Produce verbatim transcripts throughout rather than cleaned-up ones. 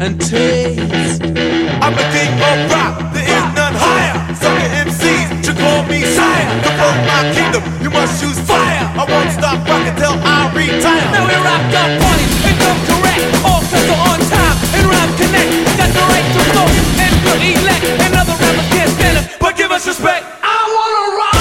and taste. I'm the king of rock, there is none higher. Sucker M Cs should call me sire. To run my kingdom, you must choose fire. I won't stop rocking till I retire. Now we rocked up parties and come correct. All sets are on time and rhyme connect. Got the right to vote and to elect. And other rappers can't stand it, but give us respect. I wanna rock.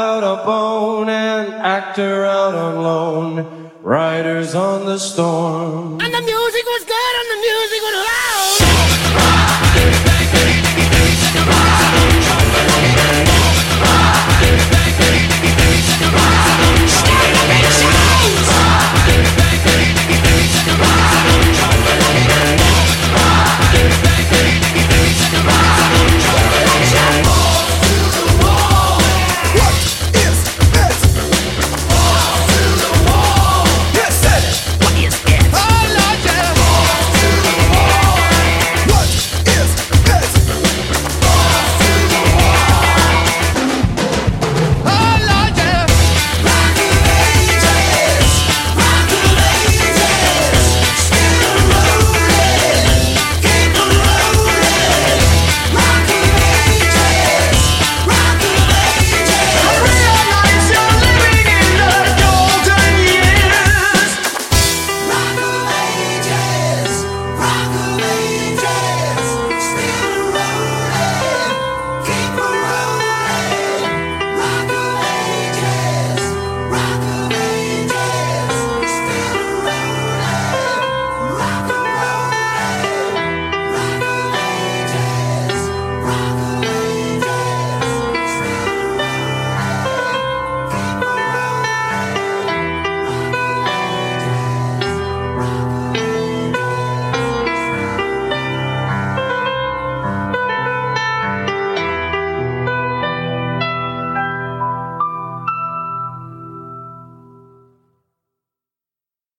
Riders on the storm.